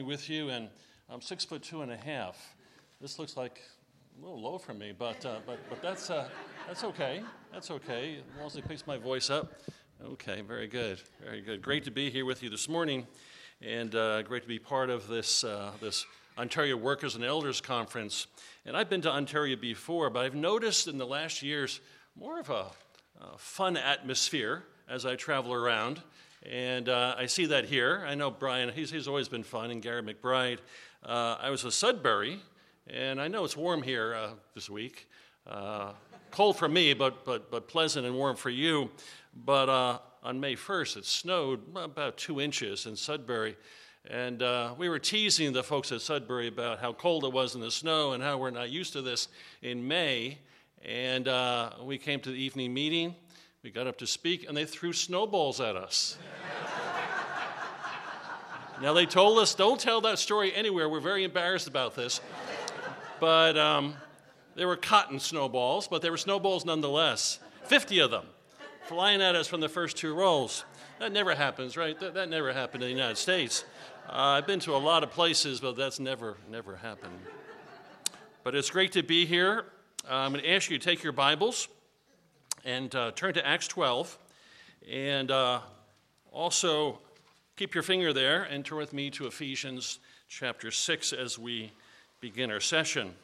with you, and I'm 6'2.5". This looks like a little low for me, but that's okay. That's okay, as long as it picks my voice up. Okay, very good, very good. Great to be here with you this morning, and great to be part of this Ontario Workers and Elders Conference. And I've been to Ontario before, but I've noticed in the last years more of a fun atmosphere as I travel around. And I see that here. I know Brian, he's always been fun, and Gary McBride. I was with Sudbury, and I know it's warm here this week. Cold for me, but pleasant and warm for you. But on May 1st, it snowed about 2 inches in Sudbury. And we were teasing the folks at Sudbury about how cold it was in the snow and how we're not used to this in May. And we came to the evening meeting. We got up to speak, and they threw snowballs at us. Now, they told us, don't tell that story anywhere. We're very embarrassed about this. But they were cotton snowballs, but they were snowballs nonetheless. 50 of them flying at us from the first 2 rows. That never happens, right? That never happened in the United States. I've been to a lot of places, but that's never happened. But it's great to be here. I'm going to ask you to take your Bibles and turn to Acts 12. And also keep your finger there and turn with me to Ephesians chapter 6 as we begin our session.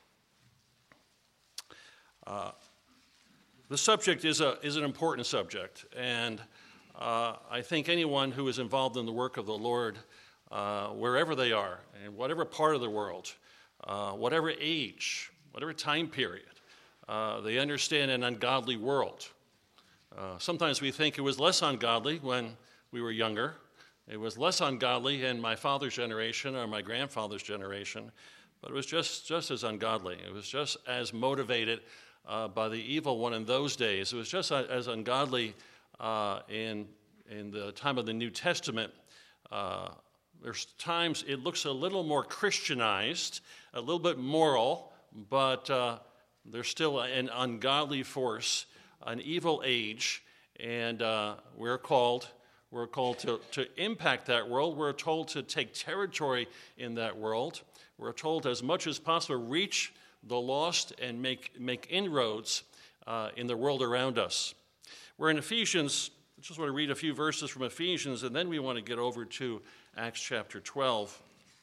The subject is an important subject, and I think anyone who is involved in the work of the Lord, wherever they are, in whatever part of the world, whatever age, whatever time period, they understand an ungodly world. Sometimes we think it was less ungodly when we were younger. It was less ungodly in my father's generation or my grandfather's generation, but it was just as ungodly. It was just as motivated by the evil one in those days. It was just as ungodly in the time of the New Testament. There's times it looks a little more Christianized, a little bit moral, but there's still an ungodly force, an evil age, and we're called to impact that world. We're told to take territory in that world. We're told as much as possible reach the lost and make inroads in the world around us. We're in Ephesians. I just want to read a few verses from Ephesians, and then we want to get over to Acts chapter 12.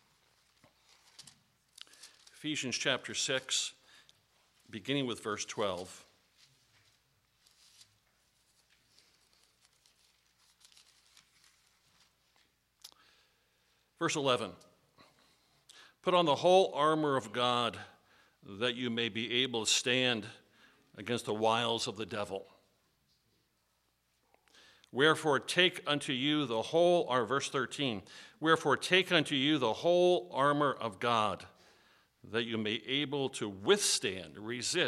Ephesians chapter 6, beginning with verse 12. Verse 11. Put on the whole armor of God, that you may be able to stand against the wiles of the devil. Wherefore take unto you the whole, or verse 13, wherefore take unto you the whole armor of God, that you may be able to withstand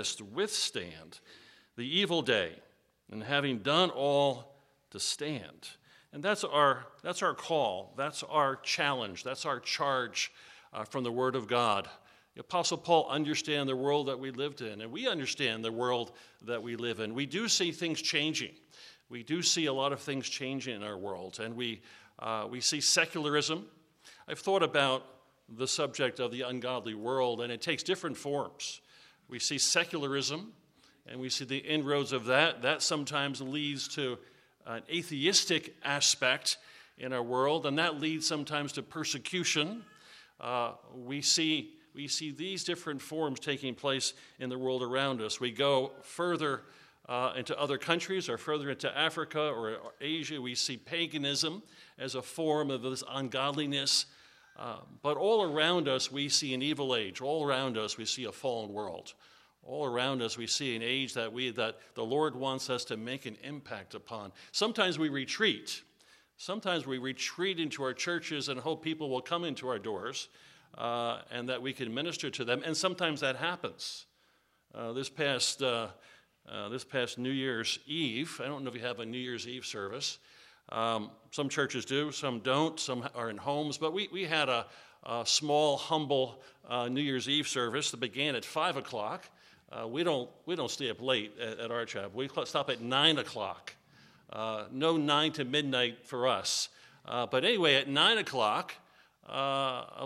the evil day, and having done all, to stand. And that's our call, that's our challenge, that's our charge from the Word of God. The Apostle Paul understands the world that we lived in, and we understand the world that we live in. We do see things changing. We do see a lot of things changing in our world, and we see secularism. I've thought about the subject of the ungodly world, and it takes different forms. We see secularism, and we see the inroads of that. That sometimes leads to an atheistic aspect in our world, and that leads sometimes to persecution. We see these different forms taking place in the world around us. We go further into other countries or further into Africa or Asia. We see paganism as a form of this ungodliness. But all around us, we see an evil age. All around us, we see a fallen world. All around us, we see an age that the Lord wants us to make an impact upon. Sometimes we retreat. Sometimes we retreat into our churches and hope people will come into our doors and that we can minister to them. And sometimes that happens. This past New Year's Eve, I don't know if you have a New Year's Eve service. Some churches do, some don't. Some are in homes. But we had a small, humble New Year's Eve service that began at 5 o'clock. We don't stay up late at our chapel. We stop at 9 o'clock. No 9 to midnight for us. But anyway, at 9 o'clock,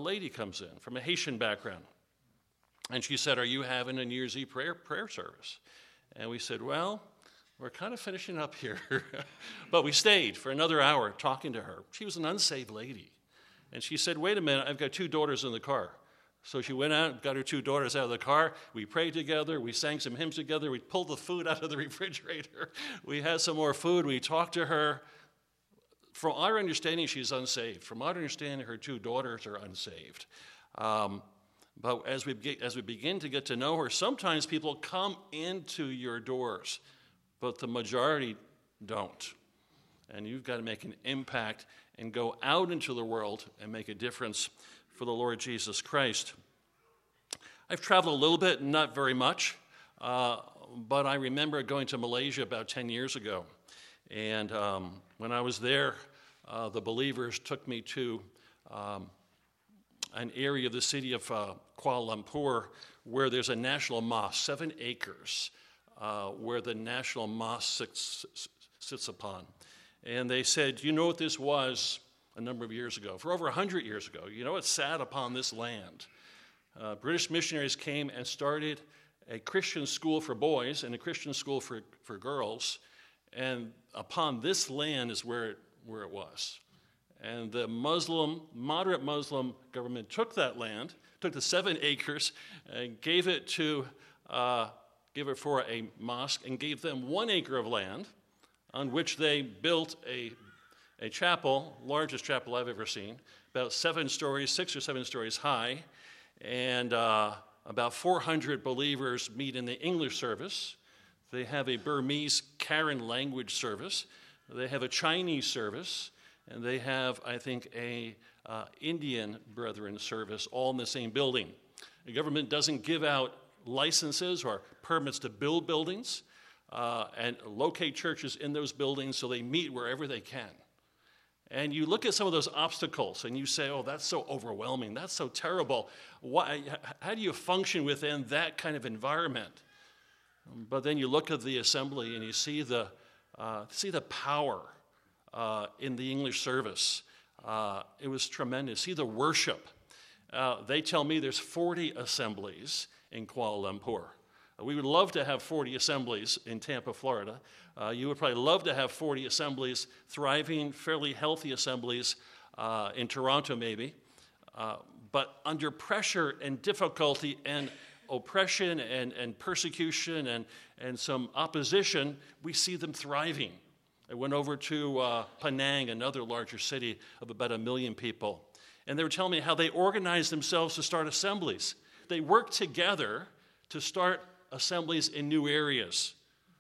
lady comes in from a Haitian background. And she said, "Are you having a New Year's Eve prayer service?" And we said, "Well, we're kind of finishing up here." But we stayed for another hour talking to her. She was an unsaved lady. And she said, "Wait a minute, I've got 2 daughters in the car." So she went out, got her 2 daughters out of the car. We prayed together. We sang some hymns together. We pulled the food out of the refrigerator. We had some more food. We talked to her. From our understanding, she's unsaved. From our understanding, her 2 daughters are unsaved. But as we begin to get to know her, sometimes people come into your doors, but the majority don't. And you've got to make an impact and go out into the world and make a difference for the Lord Jesus Christ. I've traveled a little bit, not very much, but I remember going to Malaysia about 10 years ago. And when I was there, the believers took me to an area of the city of Kuala Lumpur where there's a national mosque, 7 acres, where the national mosque sits upon. And they said, "You know what this was a number of years ago, for over 100 years ago. You know, it sat upon this land. British missionaries came and started a Christian school for boys and a Christian school for girls, and upon this land is where it was. And the moderate Muslim government took that land, took the 7 acres, and gave it for a mosque, and gave them 1 acre of land, on which they built a chapel, largest chapel I've ever seen, about 7 stories, 6 or 7 stories high, and about 400 believers meet in the English service. They have a Burmese Karen language service. They have a Chinese service, and they have, I think, a Indian Brethren service, all in the same building. The government doesn't give out licenses or permits to build buildings and locate churches in those buildings, so they meet wherever they can. And you look at some of those obstacles and you say, "Oh, that's so overwhelming. That's so terrible. How do you function within that kind of environment?" But then you look at the assembly and you see the power in the English service. It was tremendous. See the worship. They tell me there's 40 assemblies in Kuala Lumpur. We would love to have 40 assemblies in Tampa, Florida. You would probably love to have 40 assemblies, thriving, fairly healthy assemblies in Toronto maybe. But under pressure and difficulty and oppression and persecution and some opposition, we see them thriving. I went over to Penang, another larger city of about 1 million people. And they were telling me how they organized themselves to start assemblies. They worked together to start assemblies in new areas.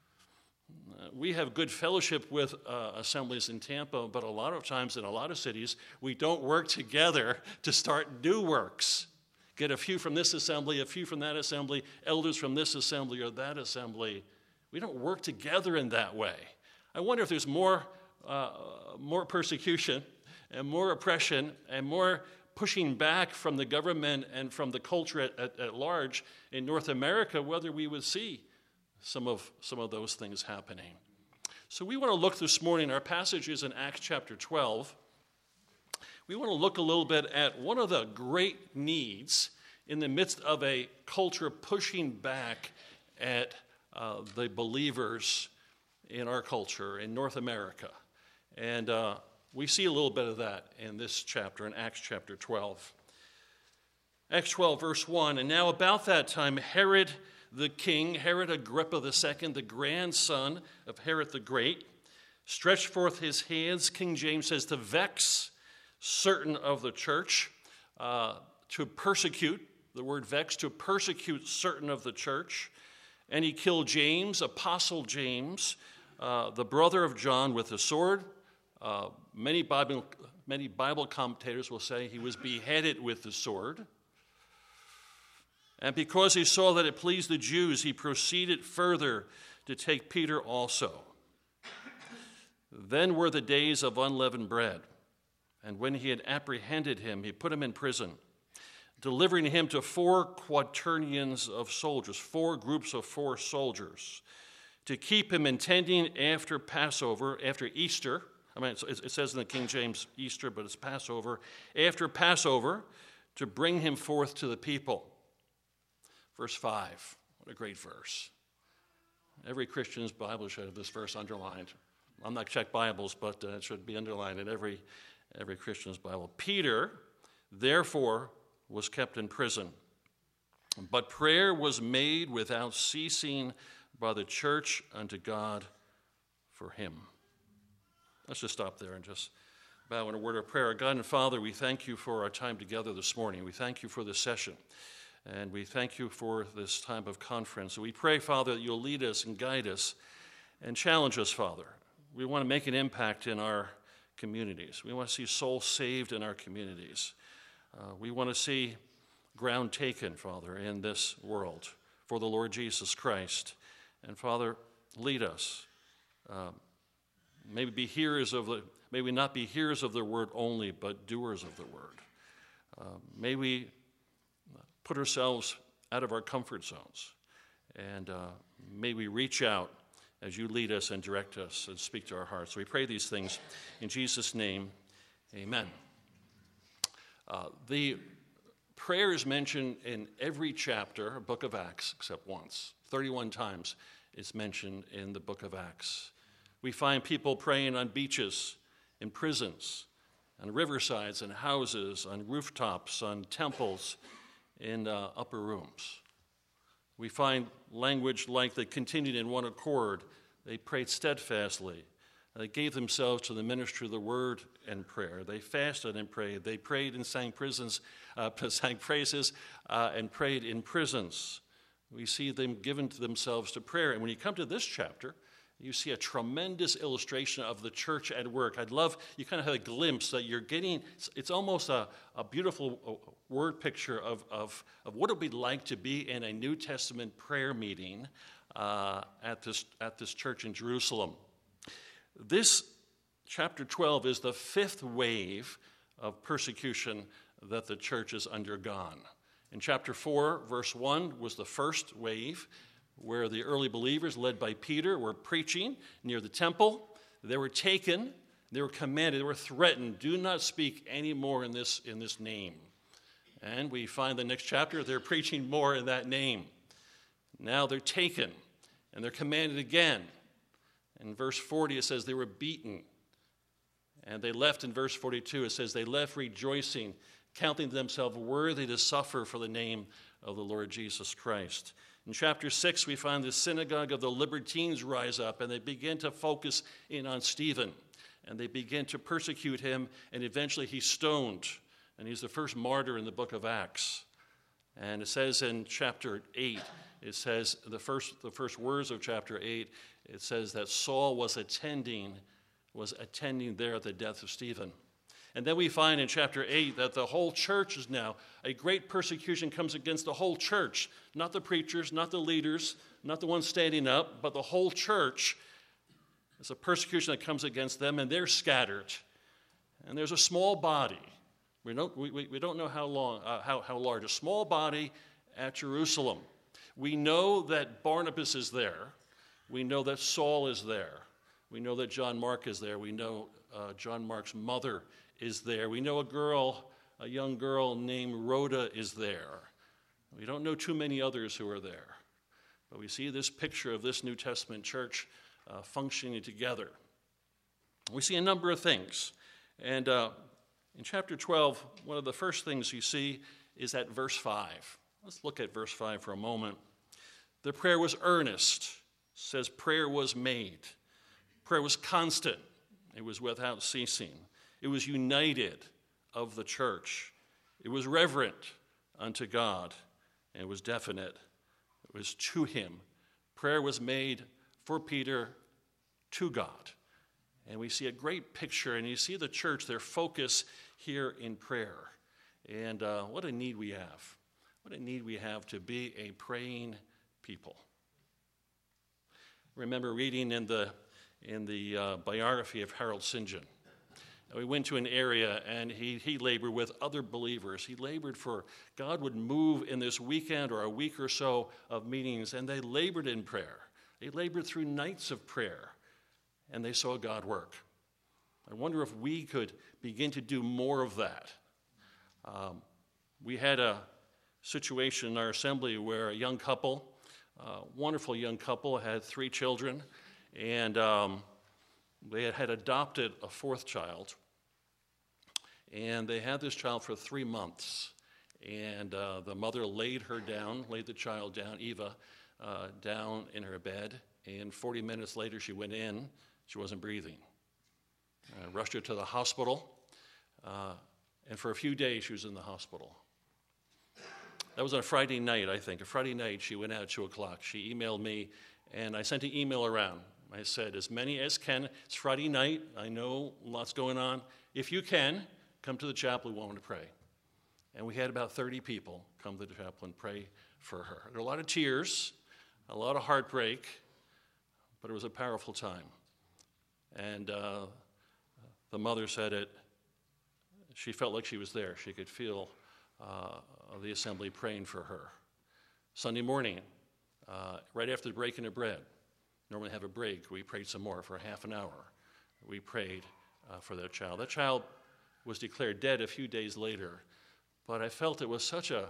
We have good fellowship with assemblies in Tampa, but a lot of times in a lot of cities, we don't work together to start new works. Get a few from this assembly, a few from that assembly, elders from this assembly or that assembly. We don't work together in that way. I wonder if there's more persecution and more oppression and more pushing back from the government and from the culture at large in North America, whether we would see some of those things happening. So we want to look this morning, our passage is in Acts chapter 12. We want to look a little bit at one of the great needs in the midst of a culture pushing back at the believers in our culture in North America. And we see a little bit of that in this chapter, in Acts chapter 12. Acts 12, verse 1, "And now about that time, Herod the king, Herod Agrippa II, the grandson of Herod the Great, stretched forth his hands," King James says, "to vex certain of the church," to persecute, the word vex, to persecute certain of the church. "And he killed James, Apostle James, the brother of John, with a sword." Many Bible commentators will say he was beheaded with the sword. "And because he saw that it pleased the Jews, he proceeded further to take Peter also. Then were the days of unleavened bread. And when he had apprehended him, he put him in prison, delivering him to 4 quaternions of soldiers, 4 groups of 4 soldiers, to keep him intending after Passover, after Easter. It says in the King James Easter, but it's Passover. After Passover, to bring him forth to the people. Verse 5, what a great verse. Every Christian's Bible should have this verse underlined. I'm not check Bibles, but it should be underlined in every Christian's Bible. Peter, therefore, was kept in prison, but prayer was made without ceasing by the church unto God for him. Let's just stop there and just bow in a word of prayer. God and Father, we thank you for our time together this morning. We thank you for this session, and we thank you for this time of conference. We pray, Father, that you'll lead us and guide us and challenge us, Father. We want to make an impact in our communities. We want to see souls saved in our communities. We want to see ground taken, Father, in this world for the Lord Jesus Christ. And Father, lead us. May we not be hearers of the word only, but doers of the word. May we put ourselves out of our comfort zones, and may we reach out as you lead us and direct us and speak to our hearts. So we pray these things in Jesus' name. Amen. The prayer is mentioned in every chapter, book of Acts, except once. 31 times it's mentioned in the book of Acts. We find people praying on beaches, in prisons, on riversides, in houses, on rooftops, on temples, in upper rooms. We find language like they continued in one accord. They prayed steadfastly. They gave themselves to the ministry of the word and prayer. They fasted and prayed. They prayed and sang praises and prayed in prisons. We see them given to themselves to prayer. And when you come to this chapter, you see a tremendous illustration of the church at work. I'd love, you kind of have a glimpse that you're getting, it's almost a beautiful word picture of what it would be like to be in a New Testament prayer meeting at this church in Jerusalem. This chapter 12 is the fifth wave of persecution that the church has undergone. In chapter 4, verse 1 was the first wave, where the early believers, led by Peter, were preaching near the temple. They were taken, they were commanded, they were threatened, do not speak any more in this name. And we find the next chapter, they're preaching more in that name. Now they're taken, and they're commanded again. In verse 40, it says they were beaten. And they left in verse 42, it says they left rejoicing, counting themselves worthy to suffer for the name of the Lord Jesus Christ. In chapter 6, we find the synagogue of the Libertines rise up, and they begin to focus in on Stephen. And they begin to persecute him, and eventually he's stoned. And he's the first martyr in the book of Acts. And it says in chapter 8, it says, the first words of chapter 8, it says that Saul was attending there at the death of Stephen. And then we find in chapter 8 that the whole church is now, a great persecution comes against the whole church. Not the preachers, not the leaders, not the ones standing up, but the whole church. It's a persecution that comes against them, and they're scattered. And there's a small body. We don't know how large. A small body at Jerusalem. We know that Barnabas is there. We know that Saul is there. We know that John Mark is there. We know John Mark's mother is there. We know a young girl named Rhoda is there. We don't know too many others who are there. But we see this picture of this New Testament church functioning together. We see a number of things. And in chapter 12, one of the first things you see is at verse 5. Let's look at verse 5 for a moment. The prayer was earnest. It says prayer was made. Prayer was constant. It was without ceasing. It was united of the church. It was reverent unto God. And it was definite. It was to him. Prayer was made for Peter to God. And we see a great picture, and you see the church, their focus here in prayer. And what a need we have. What a need we have to be a praying people. I remember reading in the biography of Harold St. John. We went to an area, and he labored with other believers. He labored for God would move in this weekend or a week or so of meetings, and they labored in prayer. They labored through nights of prayer, and they saw God work. I wonder if we could begin to do more of that. We had a situation in our assembly where a young couple, wonderful young couple, had 3 children, and they had adopted a 4th child. And they had this child for 3 months. And the mother laid the child down, Eva, down in her bed. And 40 minutes later, she went in. She wasn't breathing. I rushed her to the hospital. And for a few days, she was in the hospital. That was on a Friday night, I think. A Friday night, she went out at 2 o'clock. She emailed me, and I sent an email around. I said, as many as can. It's Friday night. I know lots going on. If you can, come to the chapel. We want to pray. And we had about 30 people come to the chapel and pray for her. There were a lot of tears, a lot of heartbreak, but it was a powerful time. And the mother said she felt like she was there. She could feel the assembly praying for her. Sunday morning, right after the breaking of bread, normally have a break, we prayed some more for a half an hour. We prayed for that child. That child was declared dead a few days later, but I felt I was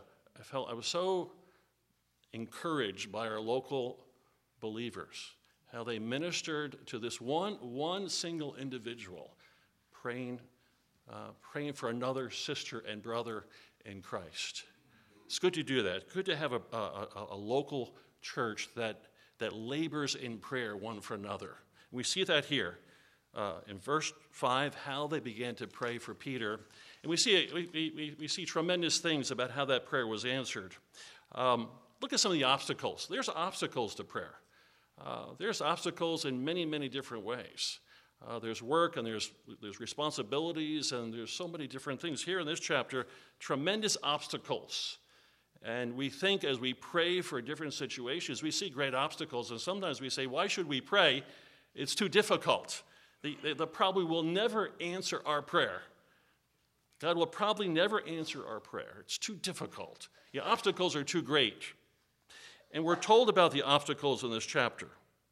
so encouraged by our local believers, how they ministered to this one single individual, praying for another sister and brother in Christ. It's good to do that. Good to have a local church that labors in prayer one for another. We see that here in verse 5, how they began to pray for Peter. And we see tremendous things about how that prayer was answered. Look at some of the obstacles. There's obstacles to prayer. There's obstacles in many, many different ways. There's work, and there's responsibilities, and there's so many different things. Here in this chapter, tremendous obstacles. And we think as we pray for different situations, we see great obstacles, and sometimes we say, why should we pray? It's too difficult. The probably will never answer our prayer. God will probably never answer our prayer. It's too difficult. The obstacles are too great. And we're told about the obstacles in this chapter.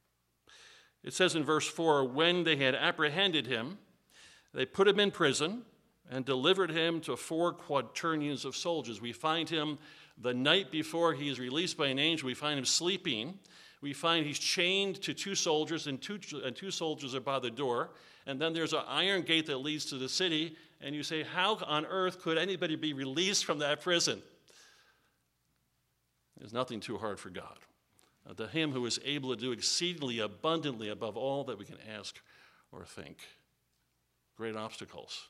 It says in verse 4, when they had apprehended him, they put him in prison and delivered him to 4 quaternions of soldiers. We find him the night before he is released by an angel. We find him sleeping. We find he's chained to 2 soldiers, and two soldiers are by the door. And then there's an iron gate that leads to the city. And you say, how on earth could anybody be released from that prison? There's nothing too hard for God. To him who is able to do exceedingly abundantly above all that we can ask or think. Great obstacles.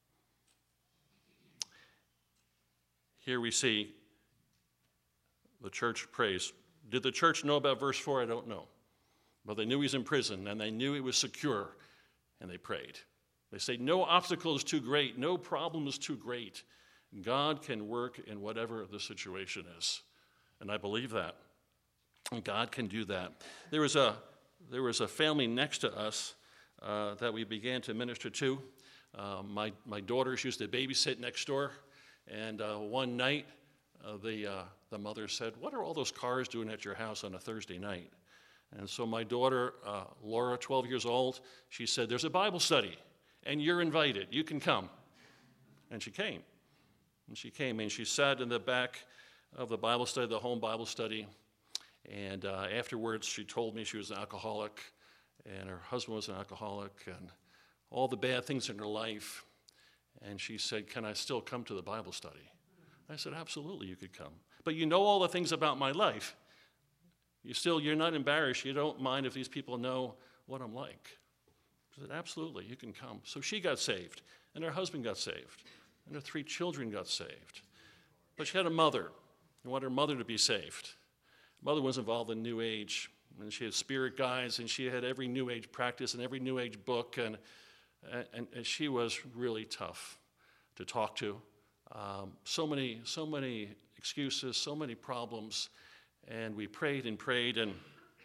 Here we see the church prays. Did the church know about verse 4? I don't know. But they knew he's in prison, and they knew he was secure, and they prayed. They say, no obstacle is too great, no problem is too great. God can work in whatever the situation is. And I believe that. And God can do that. There was a family next to us that we began to minister to. My daughters used to babysit next door, and one night the mother said, what are all those cars doing at your house on a Thursday night? And so my daughter, Laura, 12 years old, she said, there's a Bible study, and you're invited. You can come. And she came. And she sat in the back of the Bible study, the home Bible study. And afterwards, she told me she was an alcoholic, and her husband was an alcoholic, and all the bad things in her life. And she said, can I still come to the Bible study? I said, absolutely, you could come. But you know all the things about my life. You're not embarrassed. You don't mind if these people know what I'm like. I said, absolutely, you can come. So she got saved, and her husband got saved, and her 3 children got saved. But she had a mother, and wanted her mother to be saved. Mother was involved in New Age, and she had spirit guides, and she had every New Age practice and every New Age book, and she was really tough to talk to. So many excuses, so many problems, and we prayed and prayed, and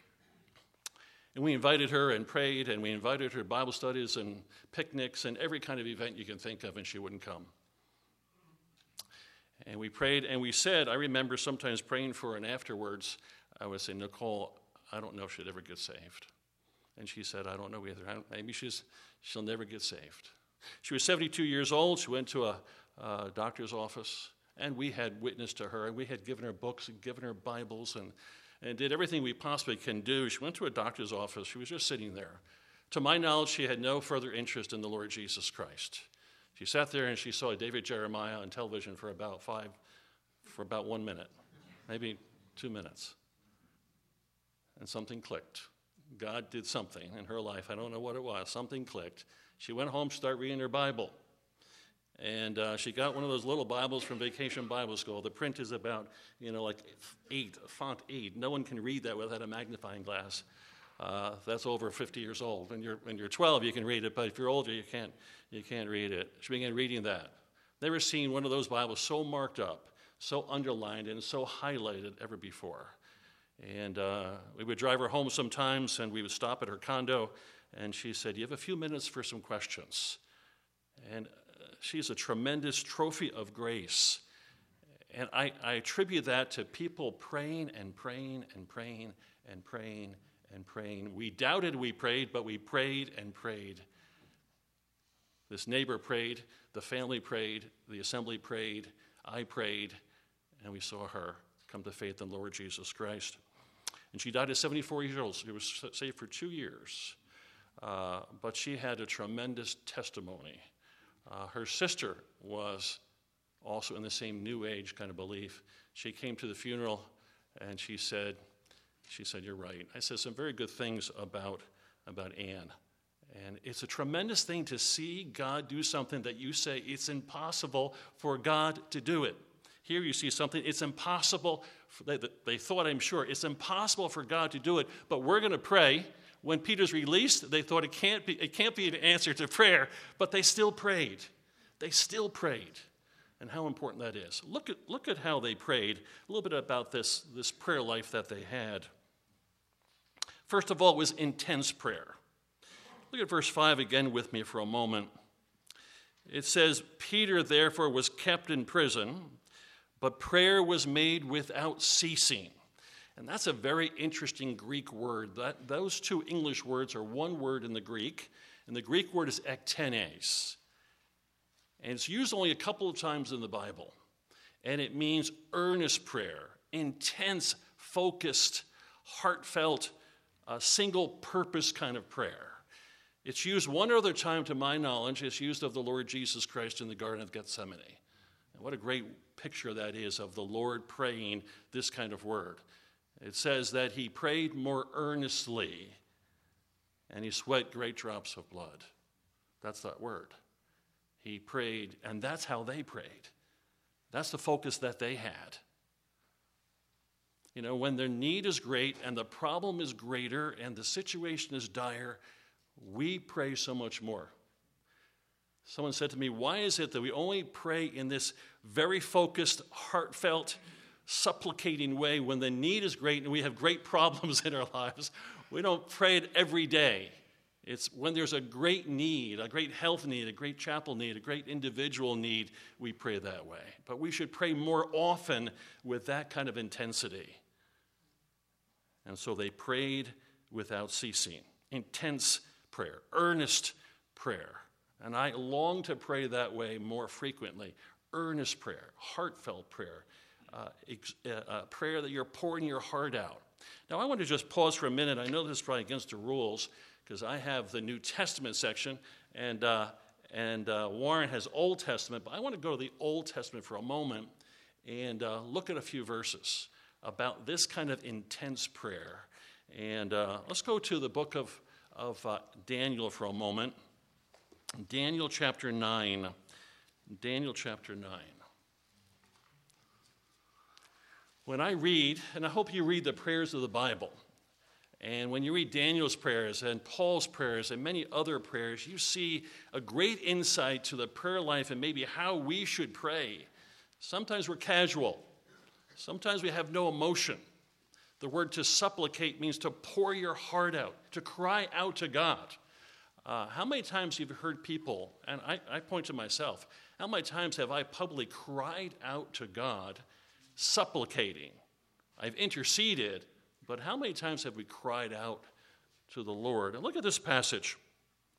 we invited her and prayed, and we invited her to Bible studies and picnics and every kind of event you can think of, and she wouldn't come. And we prayed, and we said, I remember sometimes praying for her, and afterwards, I would say, Nicole, I don't know if she'd ever get saved. And she said, I don't know either. Maybe she'll never get saved. She was 72 years old. She went to a doctor's office, And we had witnessed to her, and we had given her books and given her Bibles and did everything we possibly can do. She went to a doctor's office. She was just sitting there. To my knowledge, she had no further interest in the Lord Jesus Christ. She sat there and she saw David Jeremiah on television for about 1 minute, maybe 2 minutes. And something clicked. God did something in her life. I don't know what it was. Something clicked. She went home, started reading her Bible. And she got one of those little Bibles from Vacation Bible School. The print is about, like 8, font 8. No one can read that without a magnifying glass. That's over 50 years old. When you're 12, you can read it, but if you're older, you can't read it. She began reading that. Never seen one of those Bibles so marked up, so underlined, and so highlighted ever before. And we would drive her home sometimes, and we would stop at her condo, and she said, "You have a few minutes for some questions." And she's a tremendous trophy of grace. And I attribute that to people praying and praying and praying and praying and praying. We doubted we prayed, but we prayed and prayed. This neighbor prayed, the family prayed, the assembly prayed, I prayed, and we saw her come to faith in the Lord Jesus Christ. And she died at 74 years old. She was saved for 2 years. But she had a tremendous testimony. Her sister was also in the same New Age kind of belief. She came to the funeral, and she said, "You're right." I said some very good things about Anne. And it's a tremendous thing to see God do something that you say it's impossible for God to do it. Here you see something, it's impossible, they thought, I'm sure, it's impossible for God to do it, but we're going to pray. When Peter's released, they thought it can't be an answer to prayer, but they still prayed. They still prayed. And how important that is. Look at how they prayed. A little bit about this prayer life that they had. First of all, it was intense prayer. Look at verse 5 again with me for a moment. It says, "Peter therefore was kept in prison, but prayer was made without ceasing." And that's a very interesting Greek word. Those two English words are one word in the Greek, and the Greek word is ektenes. And it's used only a couple of times in the Bible. And it means earnest prayer, intense, focused, heartfelt, single-purpose kind of prayer. It's used one other time, to my knowledge. It's used of the Lord Jesus Christ in the Garden of Gethsemane. And what a great picture that is of the Lord praying this kind of word. It says that he prayed more earnestly, and he sweat great drops of blood. That's that word. He prayed, and that's how they prayed. That's the focus that they had. When their need is great and the problem is greater and the situation is dire, we pray so much more. Someone said to me, "Why is it that we only pray in this very focused, heartfelt, supplicating way when the need is great and we have great problems in our lives? We don't pray it every day. It's when there's a great need, a great health need, a great chapel need, a great individual need, we pray that way. But we should pray more often with that kind of intensity." And so they prayed without ceasing. Intense prayer, earnest prayer. And I long to pray that way more frequently. Earnest prayer, heartfelt prayer, prayer that you're pouring your heart out. Now, I want to just pause for a minute. I know this is probably against the rules because I have the New Testament section, and Warren has Old Testament, but I want to go to the Old Testament for a moment and look at a few verses about this kind of intense prayer. And let's go to the book of Daniel for a moment. Daniel chapter 9. Daniel chapter 9. When I read, and I hope you read the prayers of the Bible, and when you read Daniel's prayers and Paul's prayers and many other prayers, you see a great insight to the prayer life and maybe how we should pray. Sometimes we're casual. Sometimes we have no emotion. The word to supplicate means to pour your heart out, to cry out to God. How many times have you heard people, and I point to myself, how many times have I publicly cried out to God, supplicating? I've interceded, but how many times have we cried out to the Lord? And look at this passage.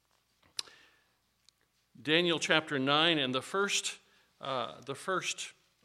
Daniel chapter 9, and the first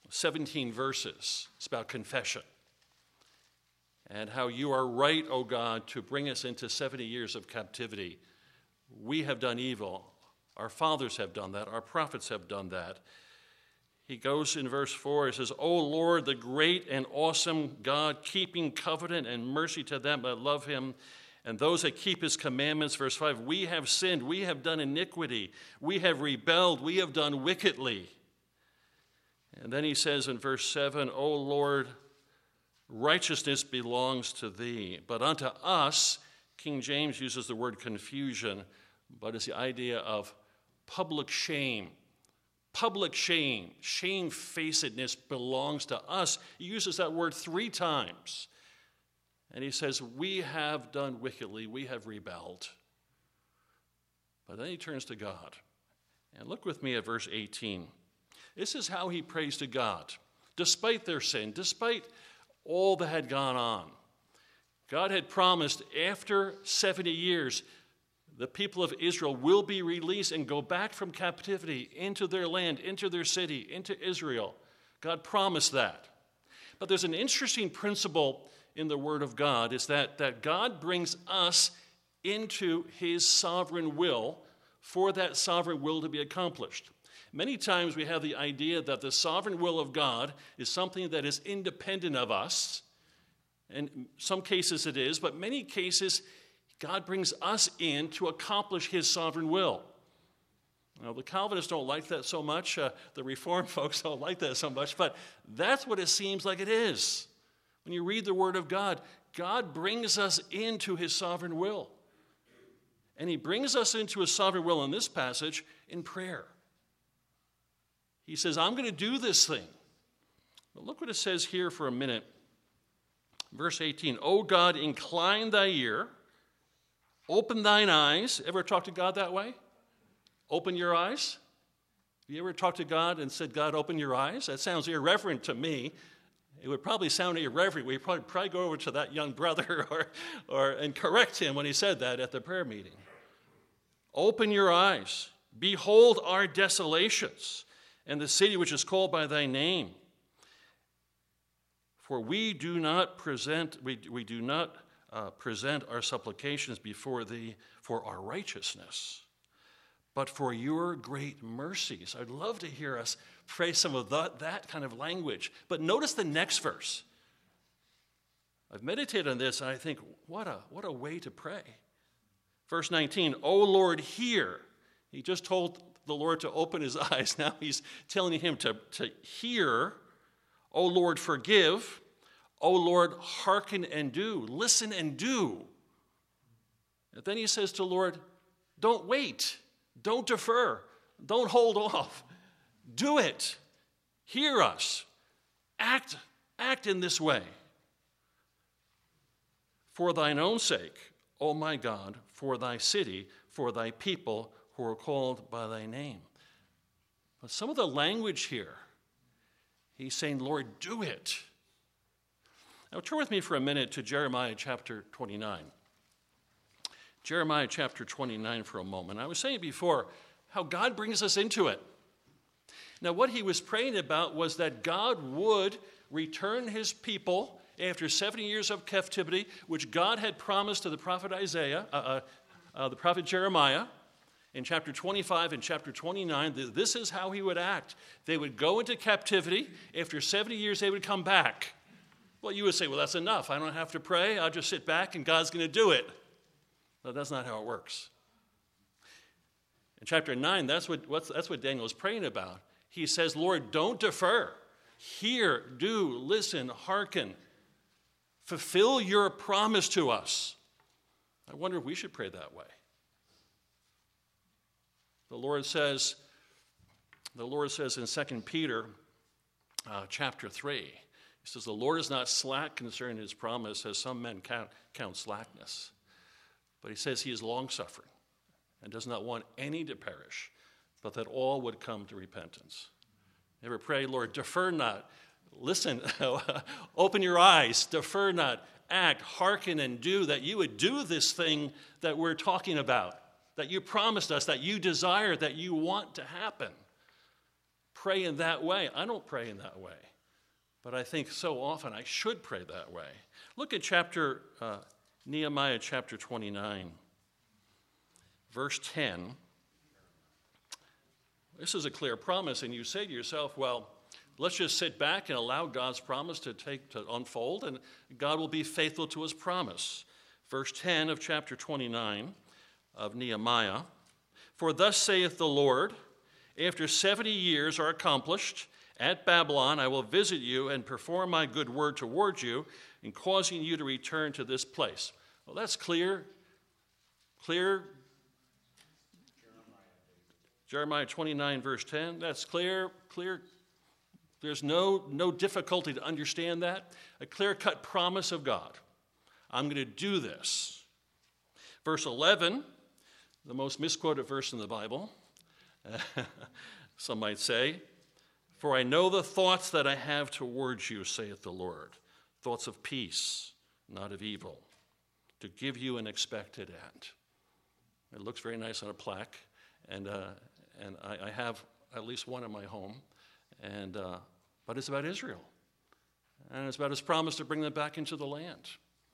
17 verses. It's about confession and how you are right, O God, to bring us into 70 years of captivity. We have done evil. Our fathers have done that. Our prophets have done that. He goes in verse 4, he says, O Lord, the great and awesome God, keeping covenant and mercy to them that love him, and those that keep his commandments. Verse 5, we have sinned, we have done iniquity, we have rebelled, we have done wickedly. And then he says in verse 7, O Lord, righteousness belongs to thee, but unto us, King James uses the word confusion, but it's the idea of public shame. Public shame, shamefacedness belongs to us. He uses that word 3 times. And he says, we have done wickedly, we have rebelled. But then he turns to God. And look with me at verse 18. This is how he prays to God. Despite their sin, despite all that had gone on, God had promised after 70 years, the people of Israel will be released and go back from captivity into their land, into their city, into Israel. God promised that. But there's an interesting principle in the Word of God, is that God brings us into his sovereign will for that sovereign will to be accomplished. Many times we have the idea that the sovereign will of God is something that is independent of us. And in some cases it is, but many cases God brings us in to accomplish his sovereign will. Now, the Calvinists don't like that so much. The Reformed folks don't like that so much. But that's what it seems like it is. When you read the Word of God, God brings us into his sovereign will. And he brings us into his sovereign will in this passage in prayer. He says, I'm going to do this thing. But look what it says here for a minute. Verse 18, O God, incline thy ear, open thine eyes. Ever talk to God that way? Open your eyes? Have you ever talked to God and said, God, open your eyes? That sounds irreverent to me. It would probably sound irreverent. We'd probably go over to that young brother and correct him when he said that at the prayer meeting. Open your eyes. Behold our desolations and the city which is called by thy name. For we do not present our supplications before thee for our righteousness, but for your great mercies. I'd love to hear us pray some of that kind of language. But notice the next verse. I've meditated on this, and I think, what a way to pray. Verse 19, O Lord, hear. He just told the Lord to open his eyes. Now he's telling him to hear. O Lord, forgive. O Lord, hearken and do. Listen and do. And then he says to the Lord, don't wait. Don't defer. Don't hold off. Do it. Hear us. Act in this way. For thine own sake, O my God, for thy city, for thy people who are called by thy name. But some of the language here, he's saying, Lord, do it. Now turn with me for a minute to Jeremiah chapter 29. Jeremiah chapter 29 for a moment. I was saying before how God brings us into it. Now what he was praying about was that God would return his people after 70 years of captivity, which God had promised to the prophet the prophet Jeremiah in chapter 25 and chapter 29. This is how he would act. They would go into captivity. After 70 years, they would come back. Well, you would say, well, that's enough. I don't have to pray. I'll just sit back and God's going to do it. But that's not how it works. In chapter 9, that's what Daniel is praying about. He says, Lord, don't defer. Hear, do, listen, hearken. Fulfill your promise to us. I wonder if we should pray that way. The Lord says in 2 Peter chapter 3, he says, the Lord is not slack concerning his promise, as some men count slackness. But he says he is long-suffering and does not want any to perish, but that all would come to repentance. Ever pray, Lord, defer not. Listen, open your eyes, defer not, act, hearken, and do, that you would do this thing that we're talking about, that you promised us, that you desire, that you want to happen. pray in that way. I don't pray in that way. But I think so often I should pray that way. Look at Nehemiah chapter 29, verse 10. This is a clear promise, and you say to yourself, well, let's just sit back and allow God's promise to unfold, and God will be faithful to his promise. Verse 10 of chapter 29 of Nehemiah, for thus saith the Lord, after 70 years are accomplished, at Babylon I will visit you and perform my good word toward you in causing you to return to this place. Well, that's clear. Jeremiah 29, verse 10, that's clear. There's no difficulty to understand that. A clear-cut promise of God. I'm going to do this. Verse 11, the most misquoted verse in the Bible, some might say, for I know the thoughts that I have towards you, saith the Lord, thoughts of peace, not of evil, to give you an expected end. It looks very nice on a plaque, and I have at least one in my home, but it's about Israel, and it's about his promise to bring them back into the land.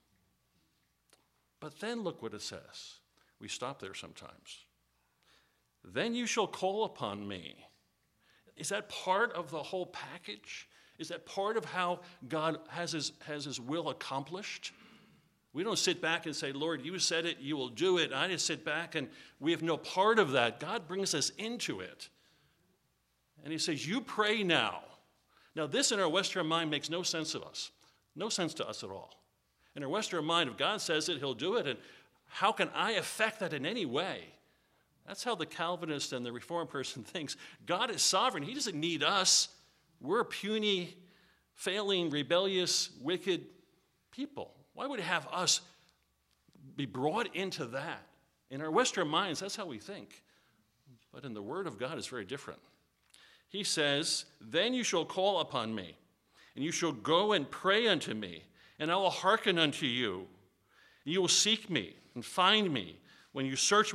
But then look what it says. We stop there sometimes. Then you shall call upon me. Is that part of the whole package? Is that part of how God has his will accomplished? We don't sit back and say, Lord, you said it, you will do it. I just sit back and we have no part of that. God brings us into it. And he says, you pray now. Now, this in our Western mind makes no sense to us. No sense to us at all. In our Western mind, if God says it, he'll do it. And how can I affect that in any way? That's how the Calvinist and the Reformed person thinks. God is sovereign. He doesn't need us. We're puny, failing, rebellious, wicked people. Why would he have us be brought into that? In our Western minds, that's how we think. But in the Word of God, it's very different. He says, then you shall call upon me, and you shall go and pray unto me, and I will hearken unto you. And you will seek me and find me when you search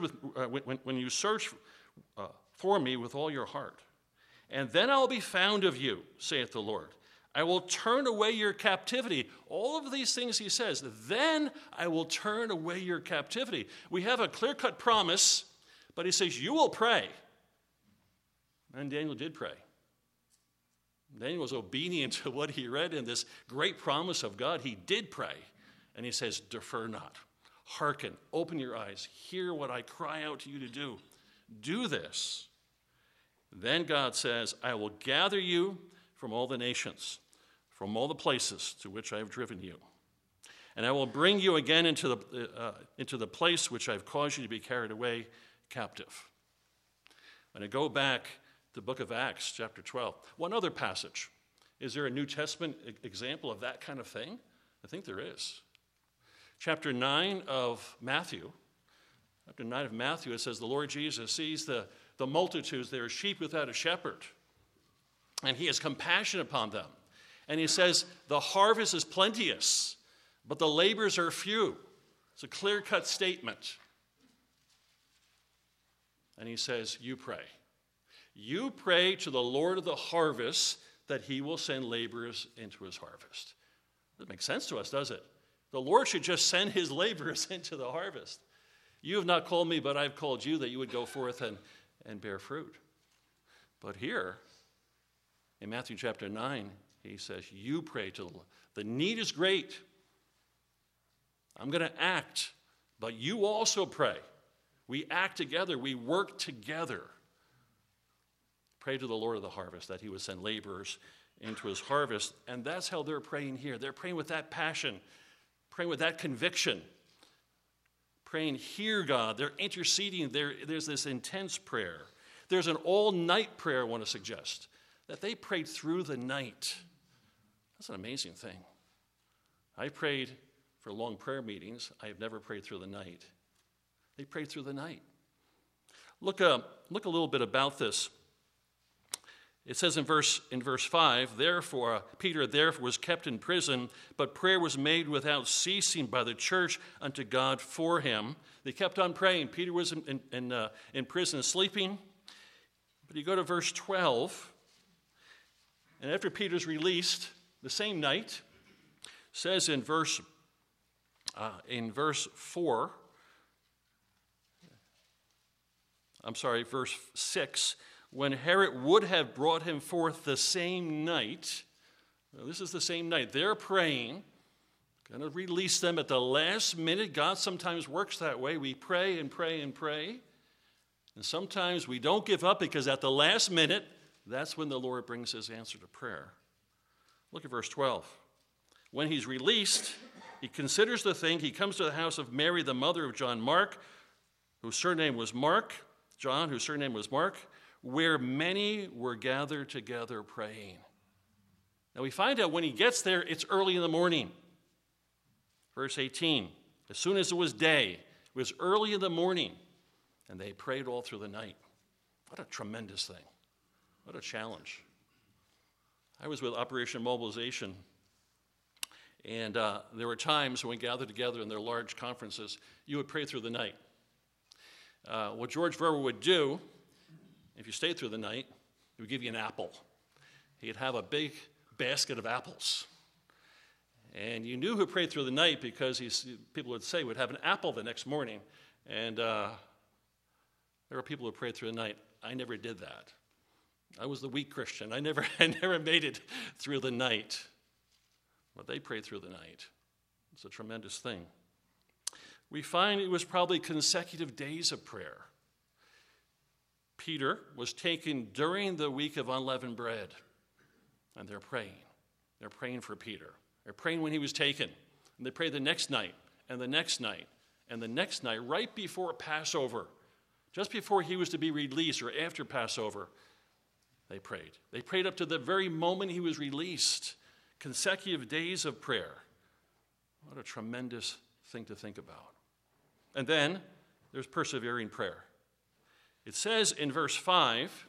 for me with all your heart. And then I will be found of you, saith the Lord. I will turn away your captivity. All of these things he says. Then I will turn away your captivity. We have a clear-cut promise, but he says, you will pray. And Daniel did pray. Daniel was obedient to what he read in this great promise of God. He did pray. And he says, defer not. Hearken. Open your eyes. Hear what I cry out to you to do. Do this. Then God says, I will gather you from all the nations, from all the places to which I have driven you. And I will bring you again into the place which I have caused you to be carried away captive. When I go back to the book of Acts, chapter 12, one other passage. Is there a New Testament example of that kind of thing? I think there is. Chapter 9 of Matthew. Chapter 9 of Matthew, it says, the Lord Jesus sees the multitudes. They are sheep without a shepherd. And he has compassion upon them. And he says, the harvest is plenteous, but the labors are few. It's a clear-cut statement. And he says, you pray. You pray to the Lord of the harvest that he will send laborers into his harvest. Doesn't make sense to us, does it? The Lord should just send his laborers into the harvest. You have not called me, but I've called you that you would go forth and bear fruit. But here, in Matthew chapter 9, he says, you pray to the Lord. The need is great. I'm going to act, but you also pray. We act together. We work together. Pray to the Lord of the harvest that he would send laborers into his harvest. And that's how they're praying here. They're praying with that passion, praying with that conviction, praying, hear God. They're interceding. There's this intense prayer. There's an all-night prayer I want to suggest, that they prayed through the night. That's an amazing thing. I prayed for long prayer meetings. I have never prayed through the night. They prayed through the night. Look a little bit about this. It says in verse 5, therefore, Peter therefore was kept in prison, but prayer was made without ceasing by the church unto God for him. They kept on praying. Peter was in prison sleeping. But you go to verse 12, And after Peter's released, the same night, says in verse 6, when Herod would have brought him forth the same night, this is the same night, they're praying, going to release them at the last minute. God sometimes works that way. We pray and pray and pray. And sometimes we don't give up because at the last minute, that's when the Lord brings his answer to prayer. Look at verse 12. When he's released, he considers the thing. He comes to the house of Mary, the mother of John Mark, whose surname was Mark, John, whose surname was Mark, where many were gathered together praying. Now we find out when he gets there, it's early in the morning. Verse 18, as soon as it was day, it was early in the morning, and they prayed all through the night. What a tremendous thing. What a challenge. I was with Operation Mobilization, and there were times when we gathered together in their large conferences, you would pray through the night. What George Verwer would do, if you stayed through the night, he would give you an apple. He'd have a big basket of apples. And you knew who prayed through the night because people would say would have an apple the next morning. And there were people who prayed through the night. I never did that. I was the weak Christian. I never made it through the night. But they prayed through the night. It's a tremendous thing. We find it was probably consecutive days of prayer. Peter was taken during the week of unleavened bread. And they're praying. They're praying for Peter. They're praying when he was taken. And they pray the next night, and the next night, and the next night, right before Passover, just before he was to be released or after Passover, they prayed. They prayed up to the very moment he was released. Consecutive days of prayer. What a tremendous thing to think about. And then there's persevering prayer. It says in verse 5,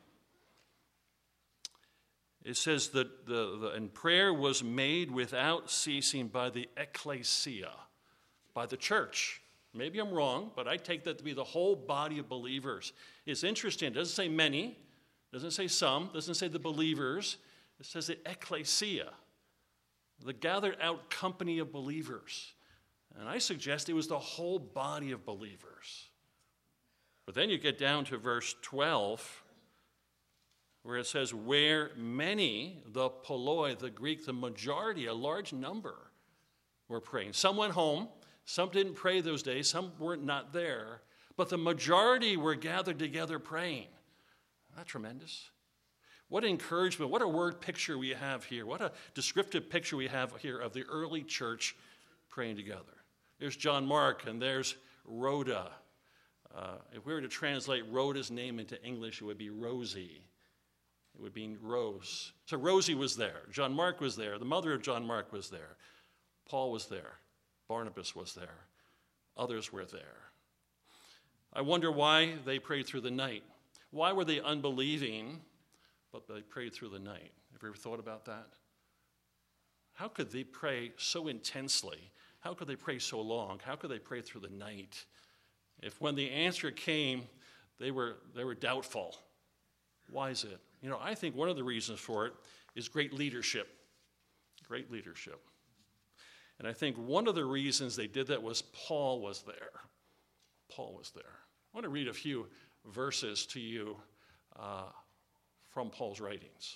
it says that and prayer was made without ceasing by the ecclesia, by the church. Maybe I'm wrong, but I take that to be the whole body of believers. It's interesting. It doesn't say many, it doesn't say some, it doesn't say the believers. It says the ecclesia, the gathered out company of believers. And I suggest it was the whole body of believers. But then you get down to verse 12, where it says, where many, the polloi, the Greek, the majority, a large number, were praying. Some went home, some didn't pray those days, some were not there, but the majority were gathered together praying. Isn't that tremendous? What encouragement, what a word picture we have here, what a descriptive picture we have here of the early church praying together. There's John Mark and there's Rhoda. If we were to translate Rhoda's name into English, it would be Rosie. It would be Rose. So Rosie was there. John Mark was there. The mother of John Mark was there. Paul was there. Barnabas was there. Others were there. I wonder why they prayed through the night. Why were they unbelieving, but they prayed through the night? Have you ever thought about that? How could they pray so intensely? How could they pray so long? How could they pray through the night? If when the answer came, they were doubtful. Why is it? You know, I think one of the reasons for it is great leadership. Great leadership. And I think one of the reasons they did that was Paul was there. Paul was there. I want to read a few verses to you from Paul's writings.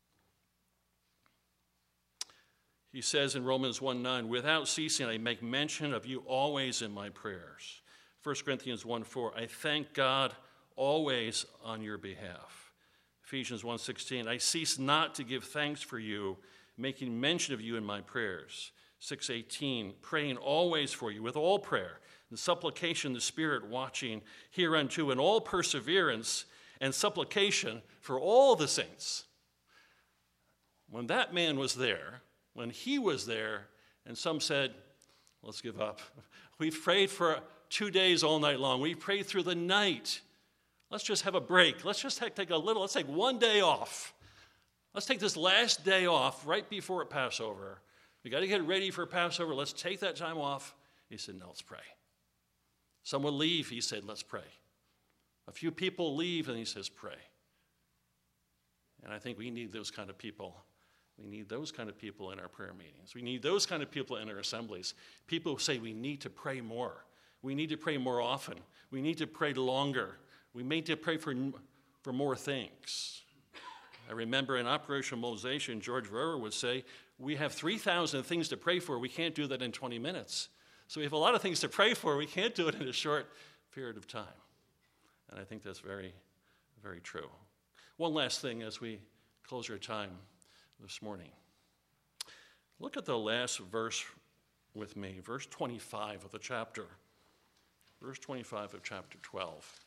He says in Romans 1:9, without ceasing I make mention of you always in my prayers. 1 Corinthians 1:4, I thank God always on your behalf. Ephesians 1:16, I cease not to give thanks for you, making mention of you in my prayers. 6:18, praying always for you with all prayer and supplication, the Spirit watching hereunto, and all perseverance and supplication for all the saints. When that man was there, when he was there, and some said, let's give up. We've prayed for 2 days all night long. We've prayed through the night. Let's just have a break. Let's just let's take 1 day off. Let's take this last day off right before Passover. We got to get ready for Passover. Let's take that time off. He said, no, let's pray. Someone leave. He said, let's pray. A few people leave, and he says, pray. And I think we need those kind of people We need those kind of people in our prayer meetings. We need those kind of people in our assemblies. People who say we need to pray more. We need to pray more often. We need to pray longer. We need to pray for more things. I remember in Operation Mobilization, George Verwer would say, we have 3,000 things to pray for. We can't do that in 20 minutes. So we have a lot of things to pray for. We can't do it in a short period of time. And I think that's very, very true. One last thing as we close our time this morning. Look at the last verse with me, verse 25 of the chapter. Verse 25 of chapter 12.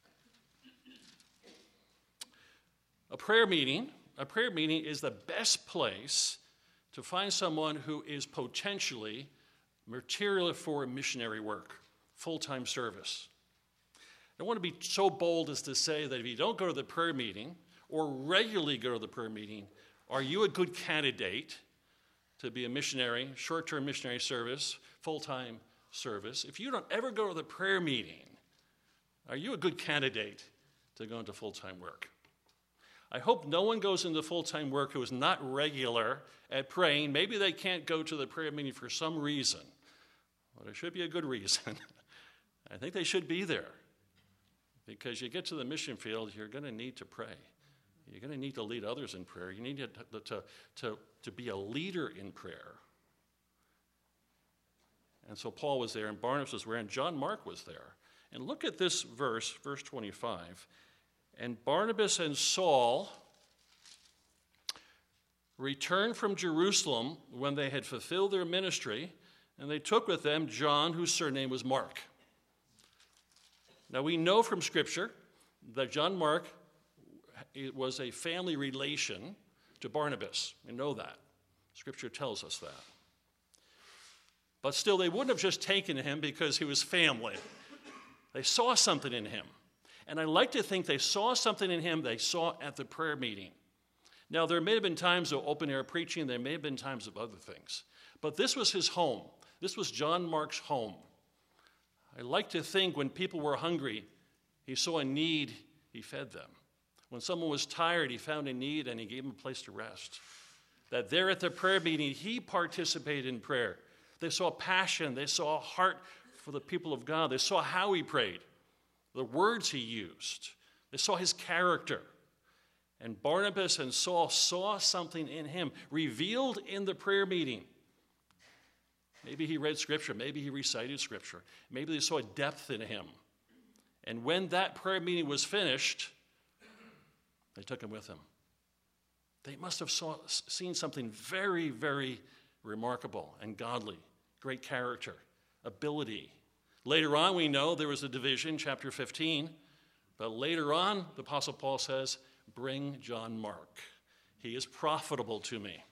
A prayer meeting is the best place to find someone who is potentially material for missionary work, full-time service. I want to be so bold as to say that if you don't go to the prayer meeting or regularly go to the prayer meeting, are you a good candidate to be a missionary, short-term missionary service, full-time service? If you don't ever go to the prayer meeting, are you a good candidate to go into full-time work? I hope no one goes into full-time work who is not regular at praying. Maybe they can't go to the prayer meeting for some reason. Well, there should be a good reason. I think they should be there. Because you get to the mission field, you're going to need to pray. You're going to need to lead others in prayer. You need to be a leader in prayer. And so Paul was there, and Barnabas was there, and John Mark was there. And look at this verse 25. And Barnabas and Saul returned from Jerusalem when they had fulfilled their ministry, and they took with them John, whose surname was Mark. Now we know from Scripture that John Mark was a family relation to Barnabas. We know that. Scripture tells us that. But still, they wouldn't have just taken him because he was family. They saw something in him. And I like to think they saw something in him they saw at the prayer meeting. Now, there may have been times of open-air preaching. There may have been times of other things. But this was his home. This was John Mark's home. I like to think when people were hungry, he saw a need, he fed them. When someone was tired, he found a need and he gave them a place to rest. That there at the prayer meeting, he participated in prayer. They saw passion. They saw a heart for the people of God. They saw how he prayed, the words he used. They saw his character. And Barnabas and Saul saw something in him revealed in the prayer meeting. Maybe he read Scripture. Maybe he recited Scripture. Maybe they saw a depth in him. And when that prayer meeting was finished, they took him with them. They must have seen something very, very remarkable and godly, great character, ability. Later on, we know there was a division, chapter 15. But later on, the Apostle Paul says, bring John Mark. He is profitable to me.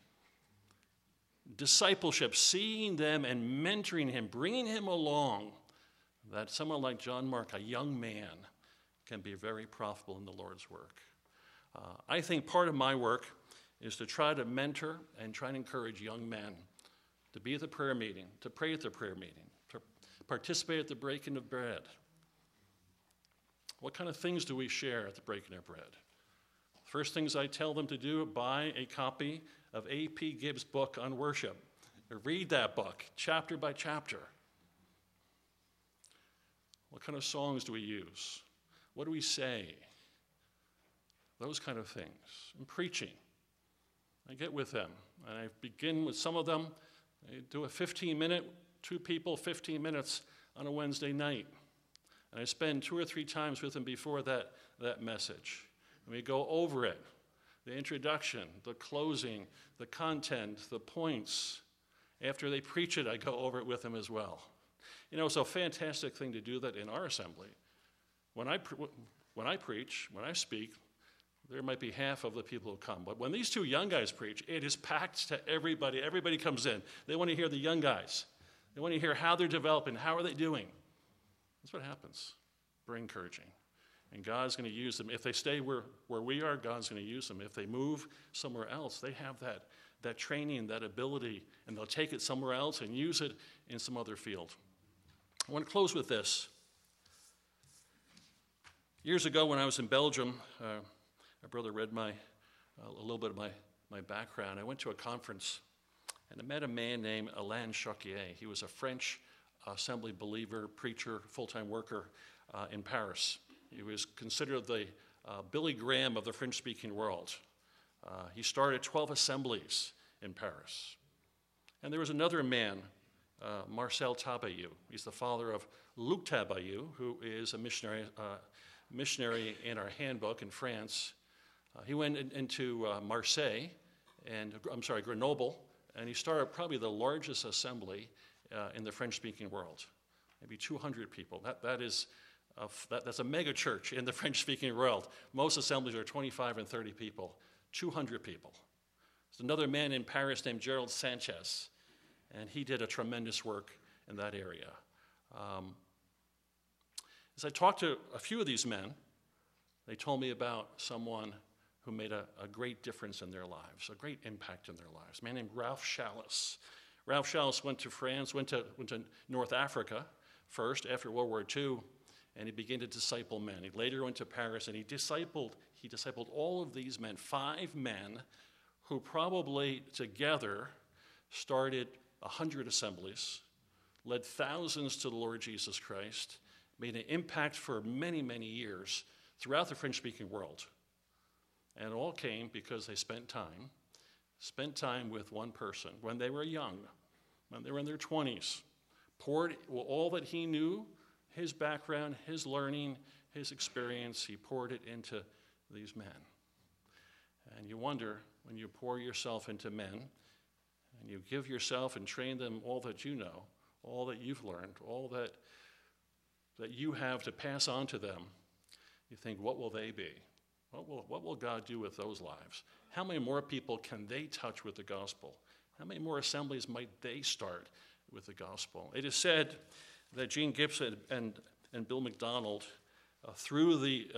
Discipleship, seeing them and mentoring him, bringing him along, that someone like John Mark, a young man, can be very profitable in the Lord's work. I think part of my work is to try to mentor and try to encourage young men to be at the prayer meeting, to pray at the prayer meeting, to participate at the breaking of bread. What kind of things do we share at the breaking of bread? First things I tell them to do, buy a copy of A.P. Gibbs' book on worship. Read that book, chapter by chapter. What kind of songs do we use? What do we say? Those kind of things. And preaching. I get with them, and I begin with some of them. I do a 15-minute, 2 people, 15 minutes on a Wednesday night. And I spend 2 or 3 times with them before that message. And we go over it. The introduction, the closing, the content, the points. After they preach it, I go over it with them as well. You know, it's a fantastic thing to do that in our assembly. When I preach, when I speak, there might be half of the people who come. But when these 2 young guys preach, it is packed to everybody. Everybody comes in. They want to hear the young guys. They want to hear how they're developing, how are they doing. That's what happens. Very encouraging. And God's going to use them. If they stay where we are, God's going to use them. If they move somewhere else, they have that training, that ability, and they'll take it somewhere else and use it in some other field. I want to close with this. Years ago when I was in Belgium, my brother read a little bit of my my background, I went to a conference and I met a man named Alain Choquier. He was a French assembly believer, preacher, full-time worker in Paris. He was considered the Billy Graham of the French-speaking world. He started 12 assemblies in Paris. And there was another man, Marcel Tabayou. He's the father of Luc Tabayou, who is a missionary in our handbook in France. He went into Grenoble, and he started probably the largest assembly in the French-speaking world, maybe 200 people. That's a mega church in the French-speaking world. Most assemblies are 25 and 30 people, 200 people. There's another man in Paris named Gerald Sanchez, and he did a tremendous work in that area. As I talked to a few of these men, they told me about someone who made a great difference in their lives, a great impact in their lives, a man named Ralph Challis. Ralph Challis went to France, went to North Africa first after World War II, and he began to disciple men. He later went to Paris, and he discipled all of these men, 5 men who probably together started 100 assemblies, led thousands to the Lord Jesus Christ, made an impact for many, many years throughout the French-speaking world. And it all came because they spent time with one person when they were young, when they were in their 20s, poured all that he knew, his background, his learning, his experience, he poured it into these men. And you wonder, when you pour yourself into men, and you give yourself and train them all that you know, all that you've learned, all that you have to pass on to them, you think, what will they be? What will God do with those lives? How many more people can they touch with the gospel? How many more assemblies might they start with the gospel? It is said that Gene Gibson and Bill McDonald, through the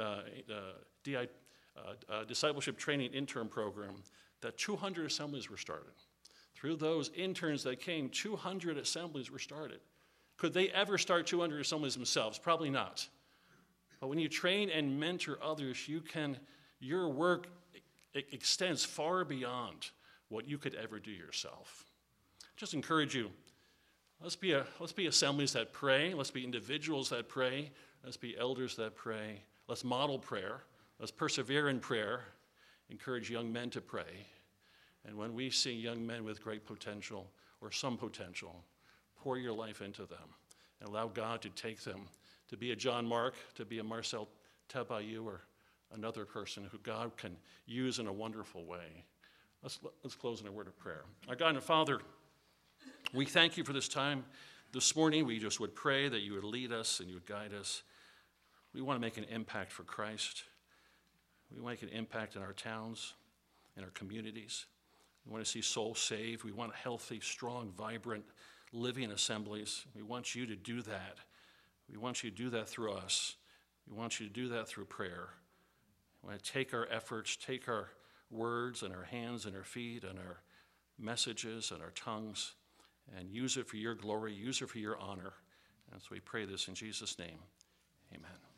discipleship training intern program, that 200 assemblies were started. Through those interns that came, 200 assemblies were started. Could they ever start 200 assemblies themselves? Probably not. But when you train and mentor others, your work extends far beyond what you could ever do yourself. Just encourage you, let's be assemblies that pray. Let's be individuals that pray. Let's be elders that pray. Let's model prayer. Let's persevere in prayer. Encourage young men to pray. And when we see young men with great potential or some potential, pour your life into them and allow God to take them to be a John Mark, to be a Marcel Tabayou, or another person who God can use in a wonderful way. Let's close in a word of prayer. Our God and Father, we thank you for this time. This morning, we just would pray that you would lead us and you would guide us. We want to make an impact for Christ. We want to make an impact in our towns, in our communities. We want to see souls saved. We want healthy, strong, vibrant, living assemblies. We want you to do that. We want you to do that through us. We want you to do that through prayer. We want to take our efforts, take our words and our hands and our feet and our messages and our tongues and use it for your glory, use it for your honor. And so we pray this in Jesus' name. Amen.